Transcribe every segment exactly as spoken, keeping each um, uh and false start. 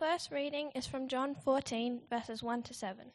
first reading is from John fourteen, verses one to seven.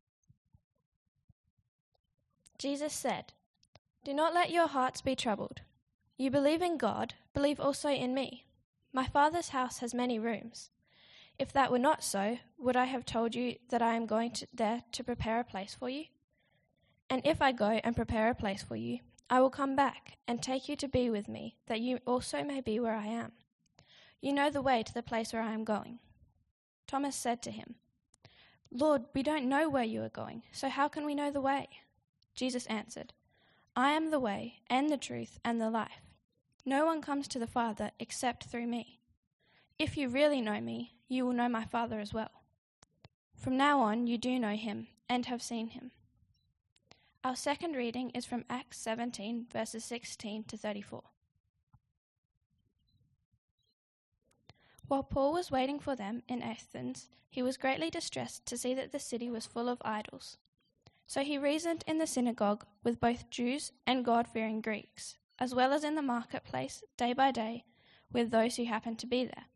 Jesus said, "Do not let your hearts be troubled. You believe in God, believe also in me. My Father's house has many rooms. If that were not so, would I have told you that I am going to there to prepare a place for you? And if I go and prepare a place for you, I will come back and take you to be with me, that you also may be where I am. You know the way to the place where I am going." Thomas said to him, "Lord, we don't know where you are going, so how can we know the way?" Jesus answered, "I am the way and the truth and the life. No one comes to the Father except through me. If you really know me, you will know my Father as well. From now on you do know him and have seen him." Our second reading is from Acts seventeen, verses sixteen to thirty-four. While Paul was waiting for them in Athens, he was greatly distressed to see that the city was full of idols. So he reasoned in the synagogue with both Jews and God-fearing Greeks, as well as in the marketplace day by day with those who happened to be there.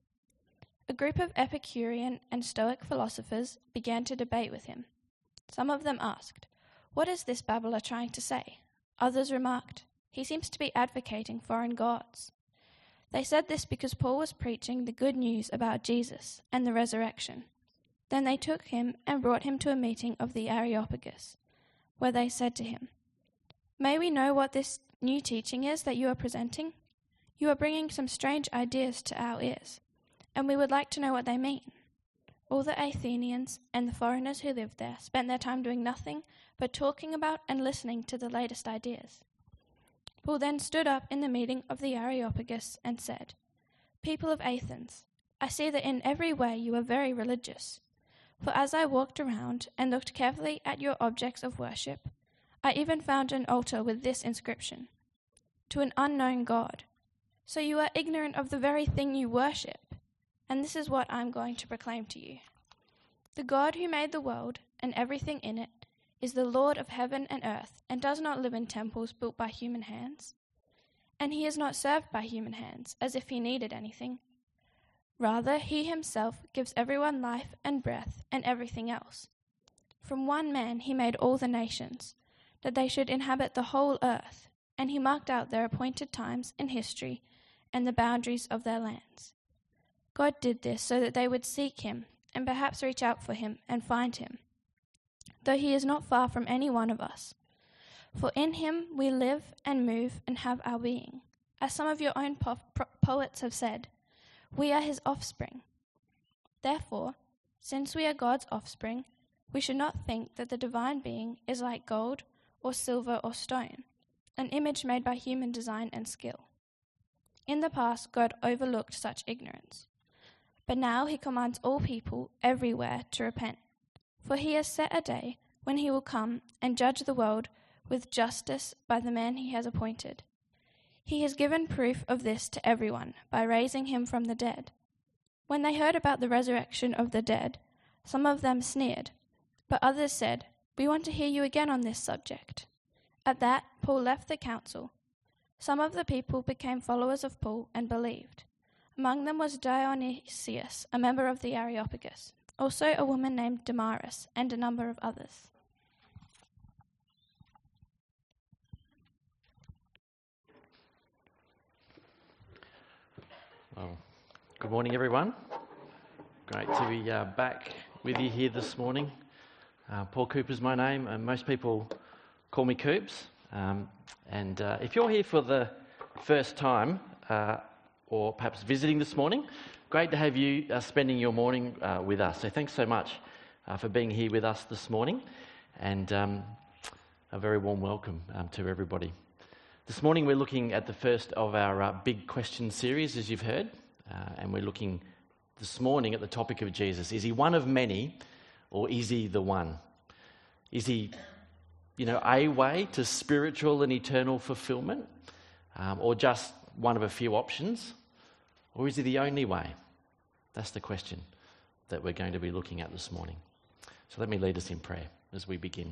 A group of Epicurean and Stoic philosophers began to debate with him. Some of them asked, "What is this babbler trying to say?" Others remarked, "He seems to be advocating foreign gods." They said this because Paul was preaching the good news about Jesus and the resurrection. Then they took him and brought him to a meeting of the Areopagus, where they said to him, "May we know what this new teaching is that you are presenting? You are bringing some strange ideas to our ears, and we would like to know what they mean." All the Athenians and the foreigners who lived there spent their time doing nothing but talking about and listening to the latest ideas. Paul then stood up in the meeting of the Areopagus and said, "People of Athens, I see that in every way you are very religious. For as I walked around and looked carefully at your objects of worship, I even found an altar with this inscription, 'To an unknown God.' So you are ignorant of the very thing you worship, and this is what I am going to proclaim to you. The God who made the world and everything in it is the Lord of heaven and earth, and does not live in temples built by human hands. And he is not served by human hands, as if he needed anything. Rather, he himself gives everyone life and breath and everything else. From one man he made all the nations, that they should inhabit the whole earth, and he marked out their appointed times in history and the boundaries of their lands. God did this so that they would seek him and perhaps reach out for him and find him, though he is not far from any one of us. For in him we live and move and have our being. As some of your own po- pro- poets have said, we are his offspring. Therefore, since we are God's offspring, we should not think that the divine being is like gold or silver or stone, an image made by human design and skill. In the past, God overlooked such ignorance. But now he commands all people everywhere to repent. For he has set a day when he will come and judge the world with justice by the man he has appointed. He has given proof of this to everyone by raising him from the dead. When they heard about the resurrection of the dead, some of them sneered, but others said, "We want to hear you again on this subject." At that, Paul left the council. Some of the people became followers of Paul and believed. Among them was Dionysius, a member of the Areopagus, also a woman named Damaris, and a number of others. Well, good morning, everyone. Great to be uh, back with you here this morning. Uh, Paul Cooper's my name, and most people call me Coops. Um, and uh, if you're here for the first time, uh, or perhaps visiting this morning, great to have you uh, spending your morning uh, with us. So thanks so much uh, for being here with us this morning, and um, a very warm welcome um, to everybody. This morning we're looking at the first of our uh, big question series, as you've heard, uh, and we're looking this morning at the topic of Jesus. Is he one of many, or is he the one? Is he, you know, a way to spiritual and eternal fulfillment, um, or just one of a few options, or is he the only way? That's the question that we're going to be looking at this morning. So let me lead us in prayer as we begin.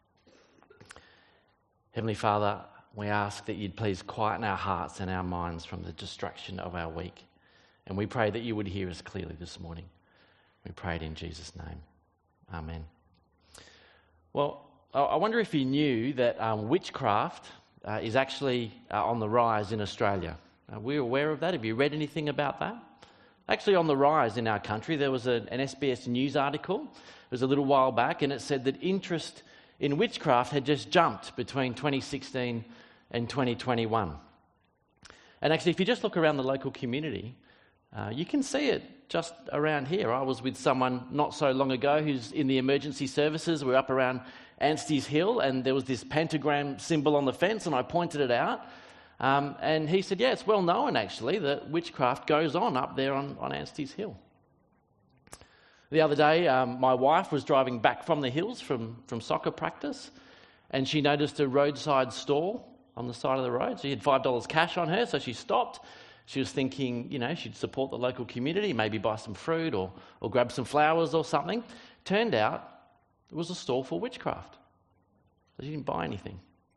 Heavenly Father, we ask that you'd please quieten our hearts and our minds from the distraction of our week. And we pray that you would hear us clearly this morning. We pray it in Jesus' name. Amen. Well, I wonder if you knew that um, witchcraft uh, is actually uh, on the rise in Australia. Are we aware of that? Have you read anything about that? Actually on the rise in our country. There was a, an S B S News article. It was a little while back, and it said that interest in witchcraft had just jumped between twenty sixteen and twenty twenty-one. And actually, if you just look around the local community, uh, you can see it just around here. I was with someone not so long ago who's in the emergency services. We're up around Anstey's Hill, and there was this pentagram symbol on the fence, and I pointed it out. Um, and he said, yeah, it's well known, actually, that witchcraft goes on up there on, on Anstey's Hill. The other day, um, my wife was driving back from the hills from, from soccer practice, and she noticed a roadside stall on the side of the road. She had five dollars cash on her, so she stopped. She was thinking, you know, she'd support the local community, maybe buy some fruit or, or grab some flowers or something. Turned out it was a stall for witchcraft. So she didn't buy anything.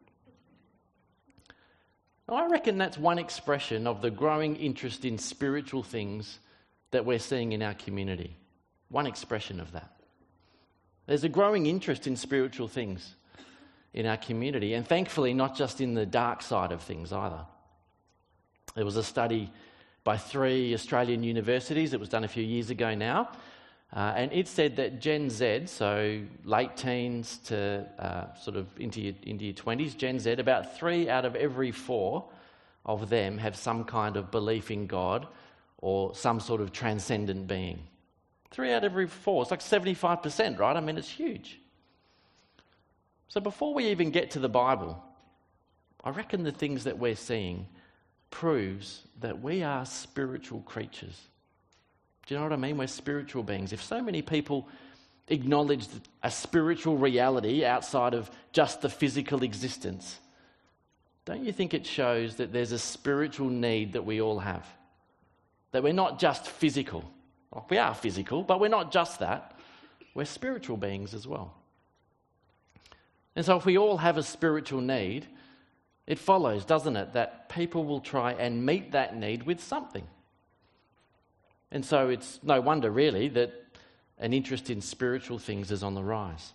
I reckon that's one expression of the growing interest in spiritual things that we're seeing in our community. One expression of that. There's a growing interest in spiritual things in our community, and thankfully not just in the dark side of things either. There was a study by three Australian universities. It was done a few years ago now, uh, and it said that Gen Z, so late teens to uh, sort of into your, into your twenties, Gen Z, about three out of every four of them have some kind of belief in God or some sort of transcendent being. Three out of every four. It's like seventy-five percent, right? I mean, it's huge. So before we even get to the Bible, I reckon the things that we're seeing proves that we are spiritual creatures. Do you know what I mean? We're spiritual beings. If so many people acknowledge a spiritual reality outside of just the physical existence, don't you think it shows that there's a spiritual need that we all have? That we're not just physical. Well, we are physical, but we're not just that. We're spiritual beings as well. And so if we all have a spiritual need, it follows, doesn't it, that people will try and meet that need with something. And so it's no wonder, really, that an interest in spiritual things is on the rise.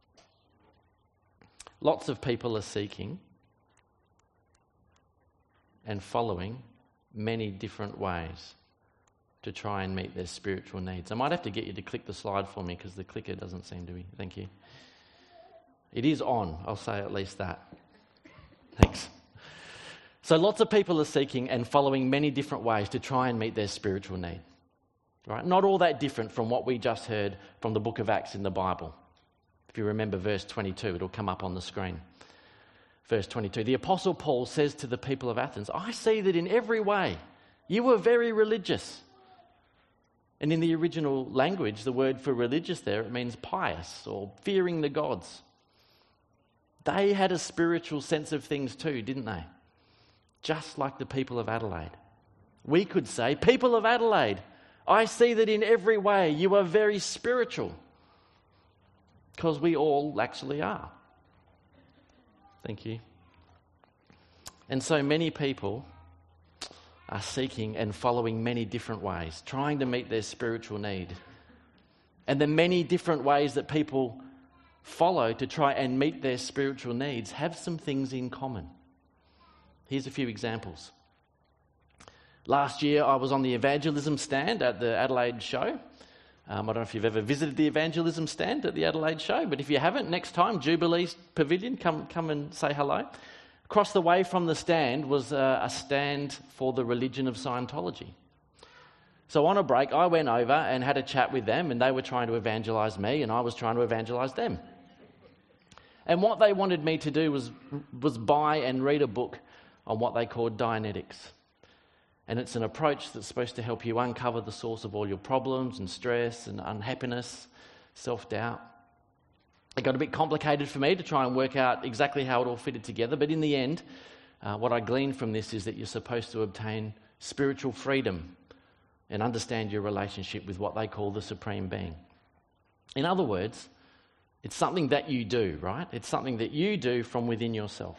Lots of people are seeking and following many different ways to try and meet their spiritual needs. I might have to get you to click the slide for me because the clicker doesn't seem to be. Thank you. It is on, I'll say at least that. Thanks. So lots of people are seeking and following many different ways to try and meet their spiritual need. Right? Not all that different from what we just heard from the book of Acts in the Bible. If you remember verse twenty-two, it'll come up on the screen. Verse twenty-two, the Apostle Paul says to the people of Athens, I see that in every way you were very religious. And in the original language, the word for religious there, it means pious or fearing the gods. They had a spiritual sense of things too, didn't they? Just like the people of Adelaide. We could say, people of Adelaide, I see that in every way you are very spiritual. Because we all actually are. Thank you. And so many people are seeking and following many different ways, trying to meet their spiritual need. And the many different ways that people follow to try and meet their spiritual needs have some things in common. Here's a few examples. Last year I was on the evangelism stand at the Adelaide show. Um, I don't know if you've ever visited the evangelism stand at the Adelaide show, but if you haven't, next time, Jubilee Pavilion, come, come and say hello. Across the way from the stand was a, a stand for the religion of Scientology. So on a break, I went over and had a chat with them, and they were trying to evangelise me, and I was trying to evangelise them. And what they wanted me to do was, was buy and read a book on what they called Dianetics. And it's an approach that's supposed to help you uncover the source of all your problems and stress and unhappiness, self-doubt. It got a bit complicated for me to try and work out exactly how it all fitted together, but in the end, uh, what I gleaned from this is that you're supposed to obtain spiritual freedom and understand your relationship with what they call the Supreme Being. In other words, it's something that you do, right? It's something that you do from within yourself.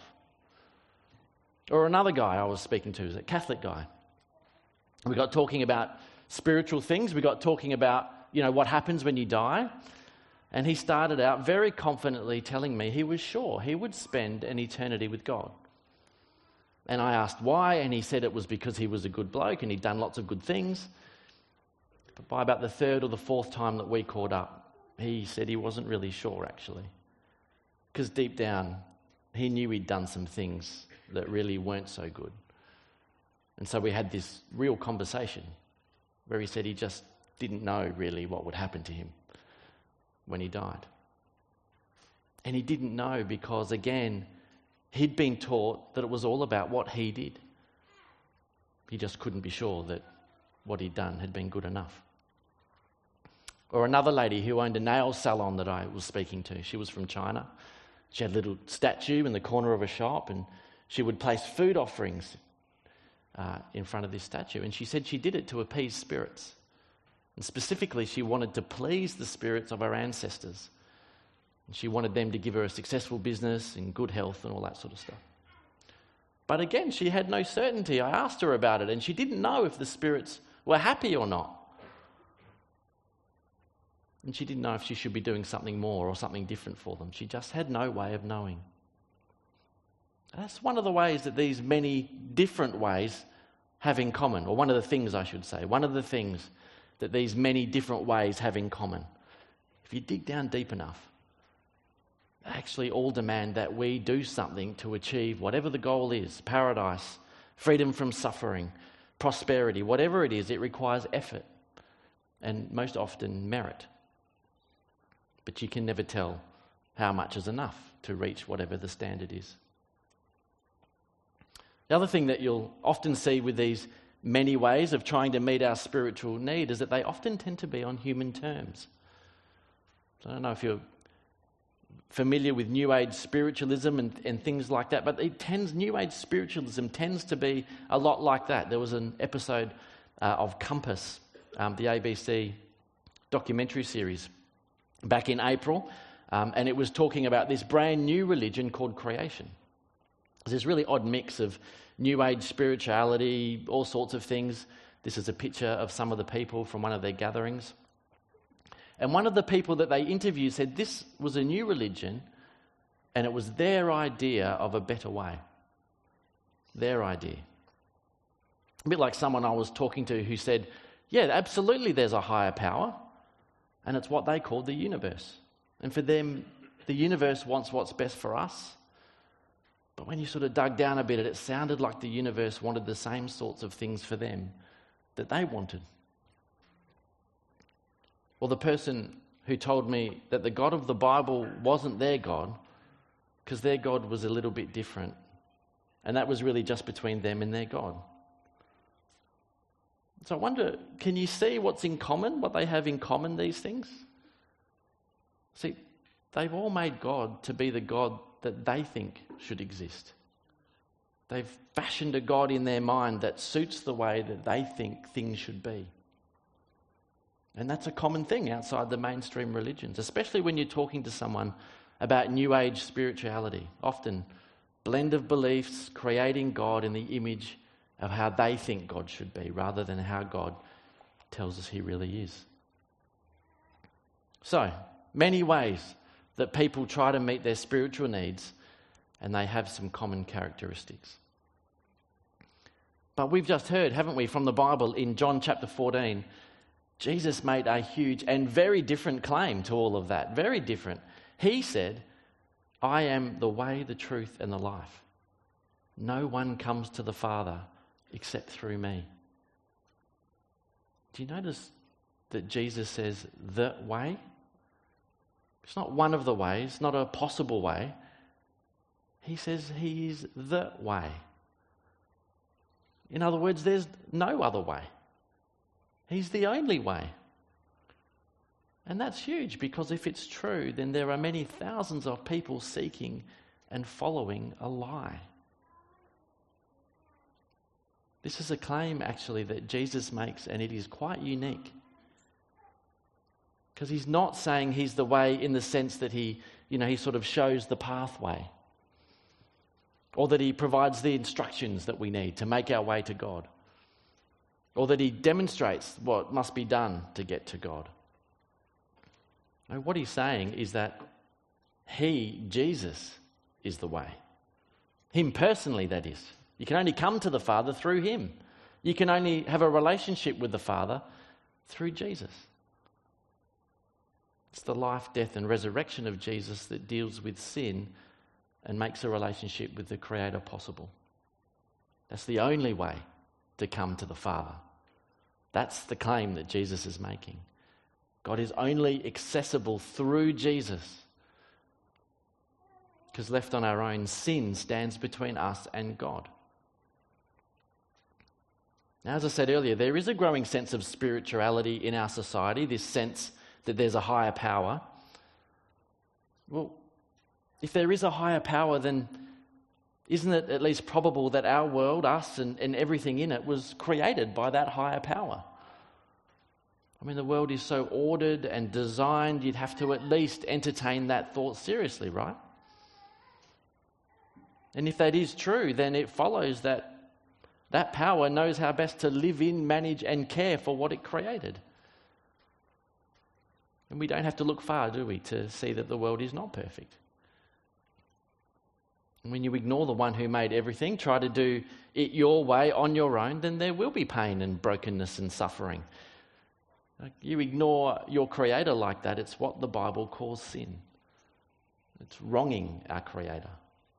Or another guy I was speaking to, is a Catholic guy. We got talking about spiritual things. We got talking about, you know, what happens when you die? And he started out very confidently telling me he was sure he would spend an eternity with God. And I asked why, and he said it was because he was a good bloke and he'd done lots of good things. But by about the third or the fourth time that we caught up, he said he wasn't really sure, actually. Because deep down, he knew he'd done some things that really weren't so good. And so we had this real conversation where he said he just didn't know really what would happen to him when he died. And he didn't know because, again, he'd been taught that it was all about what he did. He just couldn't be sure that what he'd done had been good enough. Or another lady who owned a nail salon that I was speaking to. She was from China. She had a little statue in the corner of a shop, and she would place food offerings uh, in front of this statue. And she said she did it to appease spirits. And specifically, she wanted to please the spirits of her ancestors. And she wanted them to give her a successful business and good health and all that sort of stuff. But again, she had no certainty. I asked her about it, and she didn't know if the spirits were happy or not. And she didn't know if she should be doing something more or something different for them. She just had no way of knowing. And that's one of the ways that these many different ways have in common, or one of the things I should say, one of the things that these many different ways have in common. If you dig down deep enough, they actually all demand that we do something to achieve whatever the goal is, paradise, freedom from suffering, prosperity, whatever it is, it requires effort and most often merit. But you can never tell how much is enough to reach whatever the standard is. The other thing that you'll often see with these many ways of trying to meet our spiritual need is that they often tend to be on human terms. So I don't know if you're familiar with New Age spiritualism and, and things like that, but it tends, New Age spiritualism tends to be a lot like that. There was an episode uh, of Compass, um, the A B C documentary series, back in April, um, and it was talking about this brand new religion called creation. There's this really odd mix of New Age spirituality, all sorts of things. This is a picture of some of the people from one of their gatherings. And one of the people that they interviewed said this was a new religion and it was their idea of a better way. Their idea. A bit like someone I was talking to who said, yeah, absolutely there's a higher power, and it's what they call the universe. And for them, the universe wants what's best for us. But when you sort of dug down a bit, it sounded like the universe wanted the same sorts of things for them that they wanted. Or the person who told me that the God of the Bible wasn't their God because their God was a little bit different. And that was really just between them and their God. So I wonder, can you see what's in common, what they have in common, these things? See, they've all made God to be the God that they think should exist. They've fashioned a God in their mind that suits the way that they think things should be. And that's a common thing outside the mainstream religions, especially when you're talking to someone about New Age spirituality. Often, blend of beliefs, creating God in the image of how they think God should be, rather than how God tells us he really is. So, many ways that people try to meet their spiritual needs, and they have some common characteristics. But we've just heard, haven't we, from the Bible in John chapter fourteen, Jesus made a huge and very different claim to all of that. Very different. He said, I am the way, the truth, and the life. No one comes to the Father except through me. Do you notice that Jesus says the way? It's not one of the ways, not a possible way. He says he is the way. In other words, there's no other way. He's the only way. And that's huge, because if it's true, then there are many thousands of people seeking and following a lie. This is a claim, actually, that Jesus makes, and it is quite unique. Because he's not saying he's the way in the sense that he, you know, he sort of shows the pathway, or that he provides the instructions that we need to make our way to God, or that he demonstrates what must be done to get to God. No, what he's saying is that he, Jesus, is the way. Him personally, that is. You can only come to the Father through him. You can only have a relationship with the Father through Jesus. It's the life, death and resurrection of Jesus that deals with sin and makes a relationship with the Creator possible. That's the only way to come to the Father. That's the claim that Jesus is making. God is only accessible through Jesus, because left on our own, sin stands between us and God. Now, as I said earlier, there is a growing sense of spirituality in our society, this sense that there's a higher power. Well, if there is a higher power, then isn't it at least probable that our world, us and, and everything in it, was created by that higher power? I mean, the world is so ordered and designed, you'd have to at least entertain that thought seriously, right? And if that is true, then it follows that that power knows how best to live in, manage and care for what it created. And we don't have to look far, do we, to see that the world is not perfect. And when you ignore the one who made everything, try to do it your way on your own, then there will be pain and brokenness and suffering. Like, you ignore your Creator like that, it's what the Bible calls sin. It's wronging our Creator.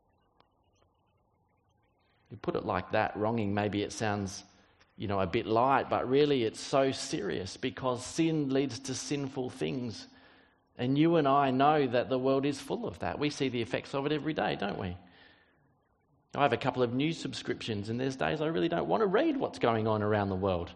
You put it like that, wronging, maybe it sounds, you know, a bit light, but really it's so serious, because sin leads to sinful things. And you and I know that the world is full of that. We see the effects of it every day, don't we? I have a couple of news subscriptions, and there's days I really don't want to read what's going on around the world.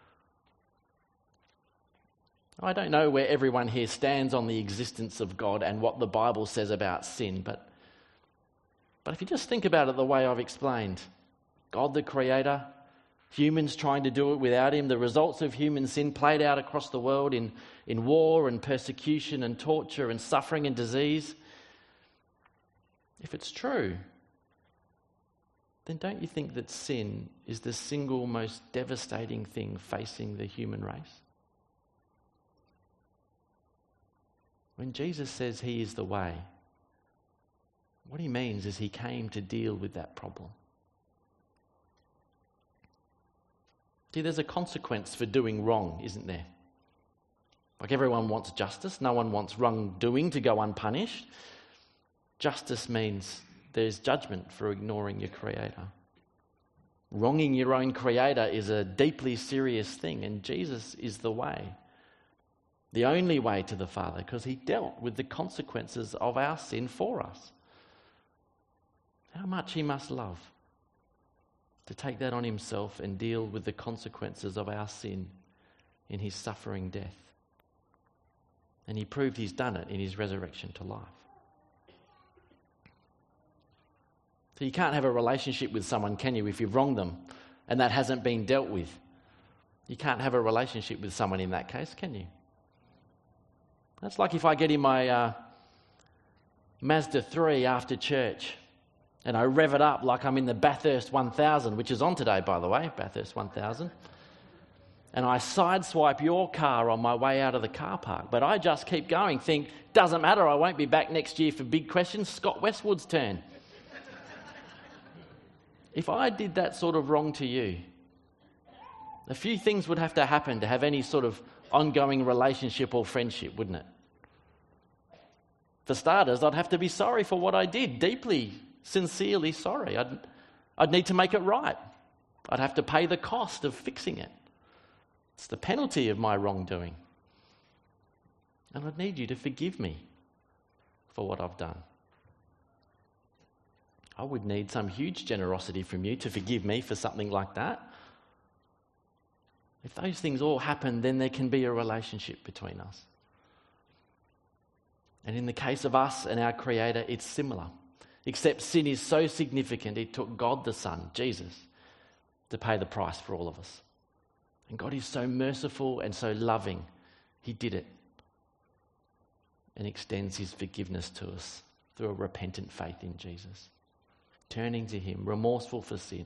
I don't know where everyone here stands on the existence of God and what the Bible says about sin, but But if you just think about it the way I've explained, God the Creator, humans trying to do it without him, the results of human sin played out across the world in, in war and persecution and torture and suffering and disease. If it's true, then don't you think that sin is the single most devastating thing facing the human race? When Jesus says he is the way, what he means is he came to deal with that problem. See, there's a consequence for doing wrong, isn't there? Like, everyone wants justice. No one wants wrongdoing to go unpunished. Justice means there's judgment for ignoring your Creator. Wronging your own Creator is a deeply serious thing, and Jesus is the way. The only way to the Father, because he dealt with the consequences of our sin for us. How much he must love to take that on himself and deal with the consequences of our sin in his suffering death. And he proved he's done it in his resurrection to life. So you can't have a relationship with someone, can you, if you've wronged them and that hasn't been dealt with? You can't have a relationship with someone in that case, can you? That's like if I get in my uh, Mazda three after church and I rev it up like I'm in the Bathurst one thousand, which is on today, by the way, Bathurst one thousand. And I sideswipe your car on my way out of the car park. But I just keep going, think, doesn't matter, I won't be back next year for big questions, Scott Westwood's turn. If I did that sort of wrong to you, a few things would have to happen to have any sort of ongoing relationship or friendship, wouldn't it? For starters, I'd have to be sorry for what I did, deeply, sincerely sorry. I'd, I'd need to make it right. I'd have to pay the cost of fixing it. It's the penalty of my wrongdoing. And I'd need you to forgive me for what I've done. I would need some huge generosity from you to forgive me for something like that. If those things all happen, then there can be a relationship between us. And in the case of us and our Creator, it's similar. Except sin is so significant, it took God the Son, Jesus, to pay the price for all of us. And God is so merciful and so loving, he did it. And extends his forgiveness to us through a repentant faith in Jesus. Turning to him, remorseful for sin,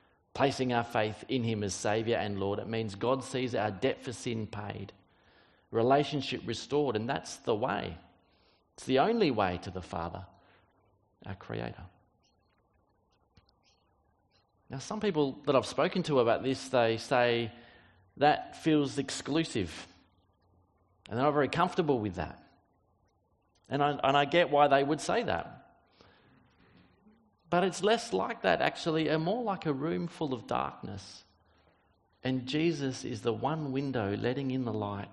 placing our faith in him as Saviour and Lord. It means God sees our debt for sin paid, relationship restored, and that's the way. It's the only way to the Father, our Creator. Now, some people that I've spoken to about this, they say that feels exclusive, and they're not very comfortable with that. And I, and I get why they would say that. But it's less like that, actually, and more like a room full of darkness. And Jesus is the one window letting in the light.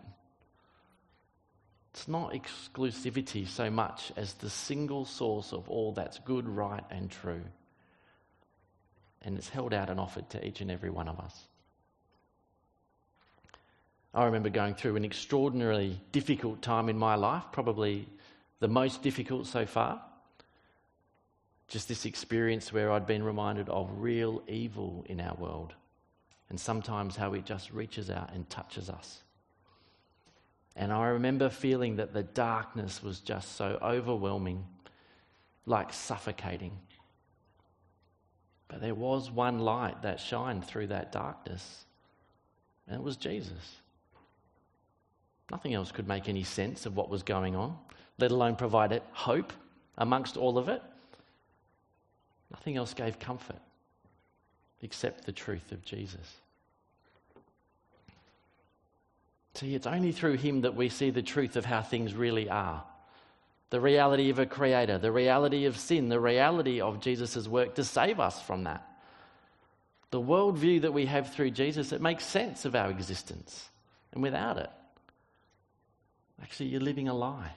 It's not exclusivity so much as the single source of all that's good, right, and true. And it's held out and offered to each and every one of us. I remember going through an extraordinarily difficult time in my life, probably the most difficult so far. Just this experience where I'd been reminded of real evil in our world, and sometimes how it just reaches out and touches us. And I remember feeling that the darkness was just so overwhelming, like suffocating. But there was one light that shined through that darkness, and it was Jesus. Nothing else could make any sense of what was going on, let alone provide it hope amongst all of it. Nothing else gave comfort except the truth of Jesus. See, it's only through him that we see the truth of how things really are. The reality of a creator, the reality of sin, the reality of Jesus' work to save us from that. The worldview that we have through Jesus, it makes sense of our existence. And without it, actually you're living a lie.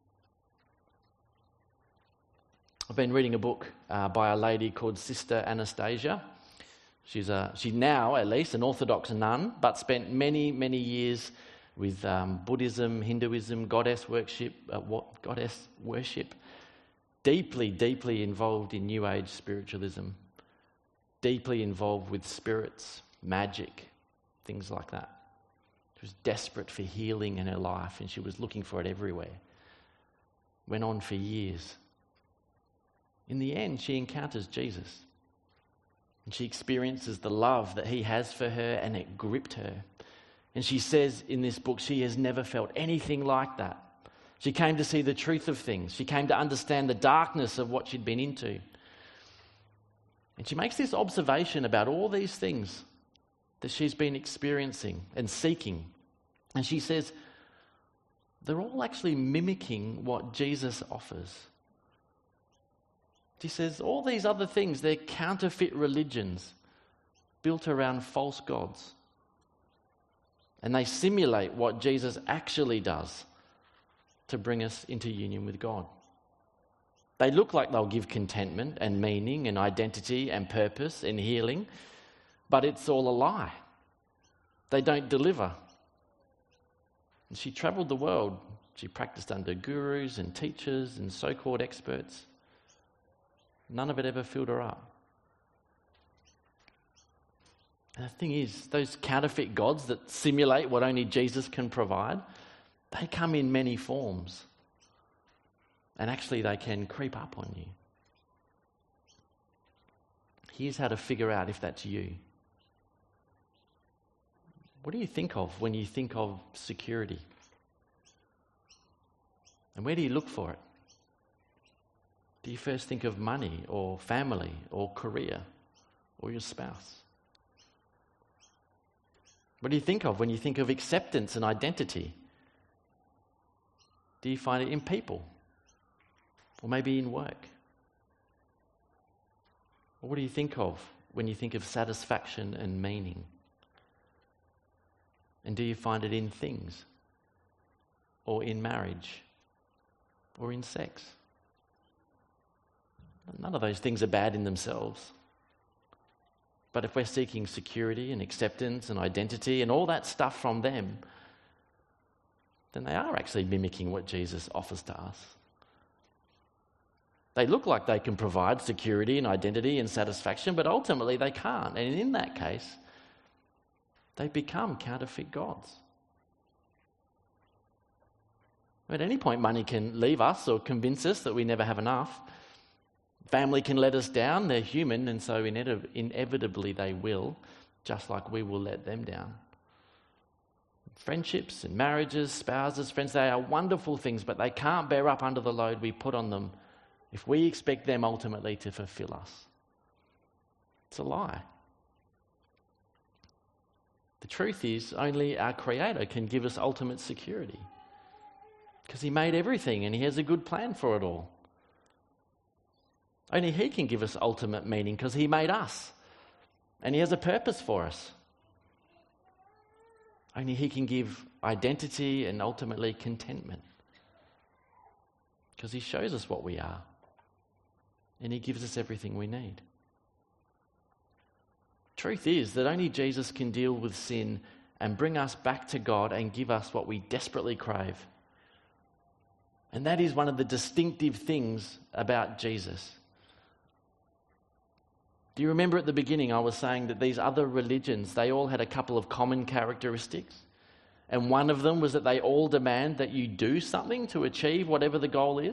I've been reading a book uh, by a lady called Sister Anastasia. She's a, she's now, at least, an Orthodox nun, but spent many, many years with um, Buddhism, Hinduism, goddess worship, uh, what goddess worship, deeply, deeply involved in New Age spiritualism, deeply involved with spirits, magic, things like that. She was desperate for healing in her life, and she was looking for it everywhere. Went on for years. In the end, she encounters Jesus. And she experiences the love that he has for her, and it gripped her. And she says in this book, she has never felt anything like that. She came to see the truth of things. She came to understand the darkness of what she'd been into. And she makes this observation about all these things that she's been experiencing and seeking. And she says, they're all actually mimicking what Jesus offers. She says, all these other things, they're counterfeit religions built around false gods. And they simulate what Jesus actually does to bring us into union with God. They look like they'll give contentment and meaning and identity and purpose and healing, but it's all a lie. They don't deliver. And she travelled the world. She practiced under gurus and teachers and so-called experts. None of it ever filled her up. And the thing is, those counterfeit gods that simulate what only Jesus can provide, they come in many forms. And actually they can creep up on you. Here's how to figure out if that's you. What do you think of when you think of security? And where do you look for it? Do you first think of money or family or career or your spouse? What do you think of when you think of acceptance and identity? Do you find it in people? Or maybe in work? Or what do you think of when you think of satisfaction and meaning? And do you find it in things? Or in marriage? Or in sex? None of those things are bad in themselves. But if we're seeking security and acceptance and identity and all that stuff from them, then they are actually mimicking what Jesus offers to us. They look like they can provide security and identity and satisfaction, but ultimately they can't. And in that case, they become counterfeit gods. At any point, money can leave us or convince us that we never have enough. Family can let us down. They're human, and so inevitably they will, just like we will let them down. Friendships and marriages, spouses, friends, they are wonderful things, but they can't bear up under the load we put on them if we expect them ultimately to fulfill us. It's a lie. The truth is, only our Creator can give us ultimate security, because He made everything and He has a good plan for it all. Only He can give us ultimate meaning, because He made us and He has a purpose for us. Only He can give identity and ultimately contentment, because He shows us what we are and He gives us everything we need. Truth is that only Jesus can deal with sin and bring us back to God and give us what we desperately crave. And that is one of the distinctive things about Jesus. Do you remember at the beginning I was saying that these other religions, they all had a couple of common characteristics? And one of them was that they all demand that you do something to achieve whatever the goal is.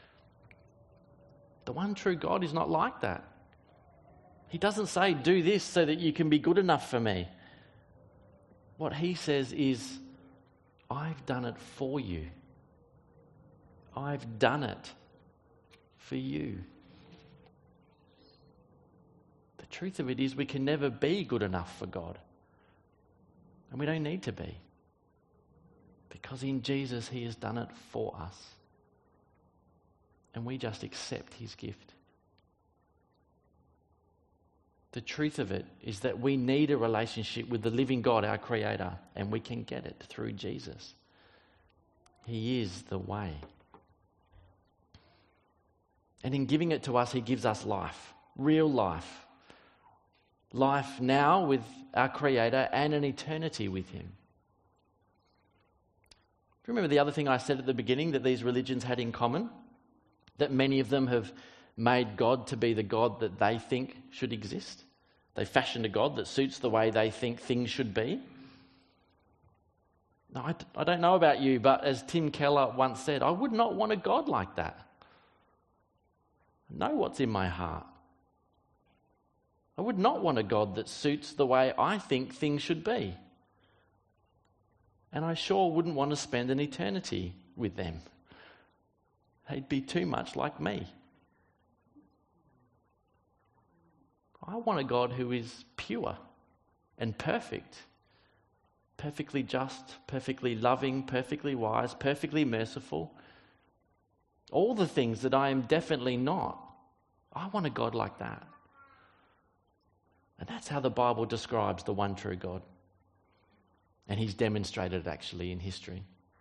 The one true God is not like that. He doesn't say, do this so that you can be good enough for me. What He says is, I've done it for you. I've done it for you. The truth of it is, we can never be good enough for God. And we don't need to be. Because in Jesus, He has done it for us. And we just accept His gift. The truth of it is that we need a relationship with the living God, our Creator, and we can get it through Jesus. He is the way. And in giving it to us, He gives us life, real life. Life now with our Creator and an eternity with Him. Remember the other thing I said at the beginning that these religions had in common? That many of them have made God to be the God that they think should exist. They fashioned a God that suits the way they think things should be. No, I, I don't know about you, but as Tim Keller once said, I would not want a God like that. I know what's in my heart. I would not want a God that suits the way I think things should be. And I sure wouldn't want to spend an eternity with them. They'd be too much like me. I want a God who is pure and perfect, perfectly just, perfectly loving, perfectly wise, perfectly merciful. All the things that I am definitely not. I want a God like that. And that's how the Bible describes the one true God. And He's demonstrated it actually in history.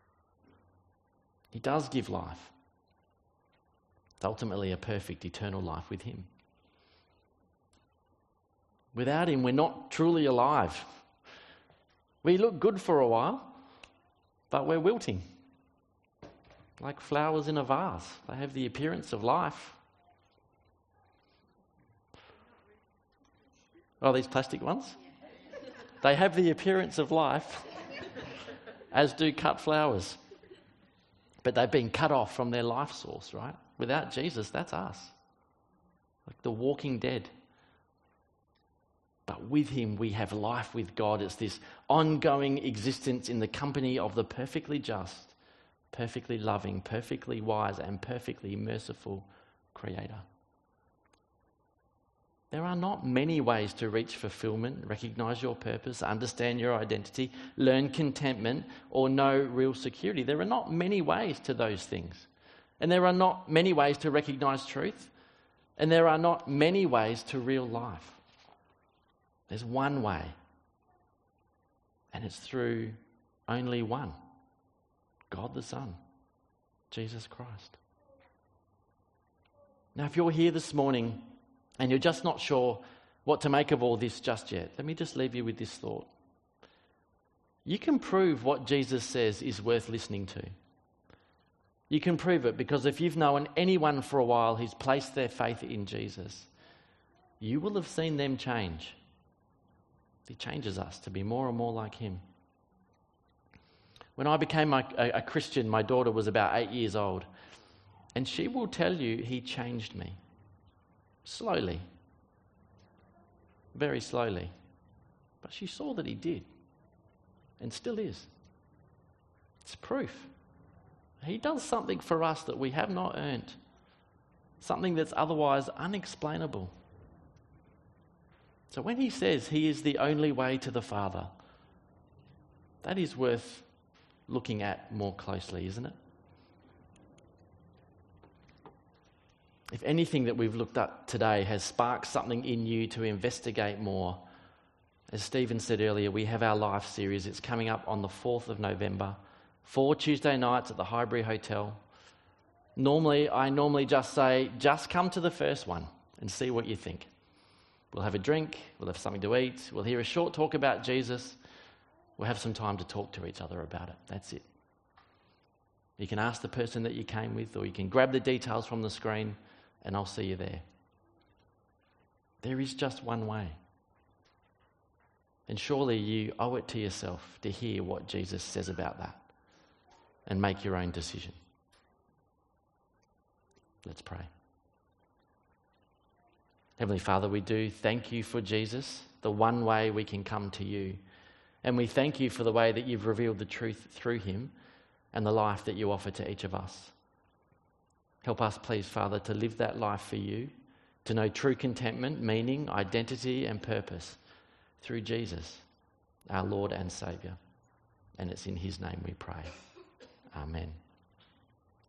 He does give life. It's ultimately a perfect eternal life with Him. Without Him, we're not truly alive. We look good for a while, but we're wilting. Like flowers in a vase. They have the appearance of life. Oh, these plastic ones? They have the appearance of life, as do cut flowers. But they've been cut off from their life source, right? Without Jesus, that's us. Like the walking dead. But with Him, we have life with God. It's this ongoing existence in the company of the perfectly just, perfectly loving, perfectly wise, and perfectly merciful Creator. There are not many ways to reach fulfillment, recognize your purpose, understand your identity, learn contentment, or know real security. There are not many ways to those things. And there are not many ways to recognize truth. And there are not many ways to real life. There's one way. And it's through only one. God the Son, Jesus Christ. Now, if you're here this morning and you're just not sure what to make of all this just yet, let me just leave you with this thought. You can prove what Jesus says is worth listening to. You can prove it because if you've known anyone for a while who's placed their faith in Jesus, you will have seen them change. He changes us to be more and more like Him. When I became a, a, a Christian, my daughter was about eight years old, and she will tell you He changed me. Slowly. Very slowly. But she saw that He did. And still is. It's proof. He does something for us that we have not earned, something that's otherwise unexplainable. So when he says he is the only way to the Father, that is worth looking at more closely, isn't it? If anything that we've looked at today has sparked something in you to investigate more, as Stephen said earlier, we have our Life series. It's coming up on the fourth of November, four Tuesday nights at the Highbury Hotel. Normally, I normally just say, just come to the first one and see what you think. We'll have a drink, we'll have something to eat, we'll hear a short talk about Jesus, we'll have some time to talk to each other about it. That's it. You can ask the person that you came with, or you can grab the details from the screen, and I'll see you there. There is just one way. And surely you owe it to yourself to hear what Jesus says about that and make your own decision. Let's pray. Heavenly Father, we do thank you for Jesus, the one way we can come to you. And we thank you for the way that you've revealed the truth through him and the life that you offer to each of us. Help us, please, Father, to live that life for you, to know true contentment, meaning, identity and purpose through Jesus, our Lord and Saviour. And it's in his name we pray. Amen.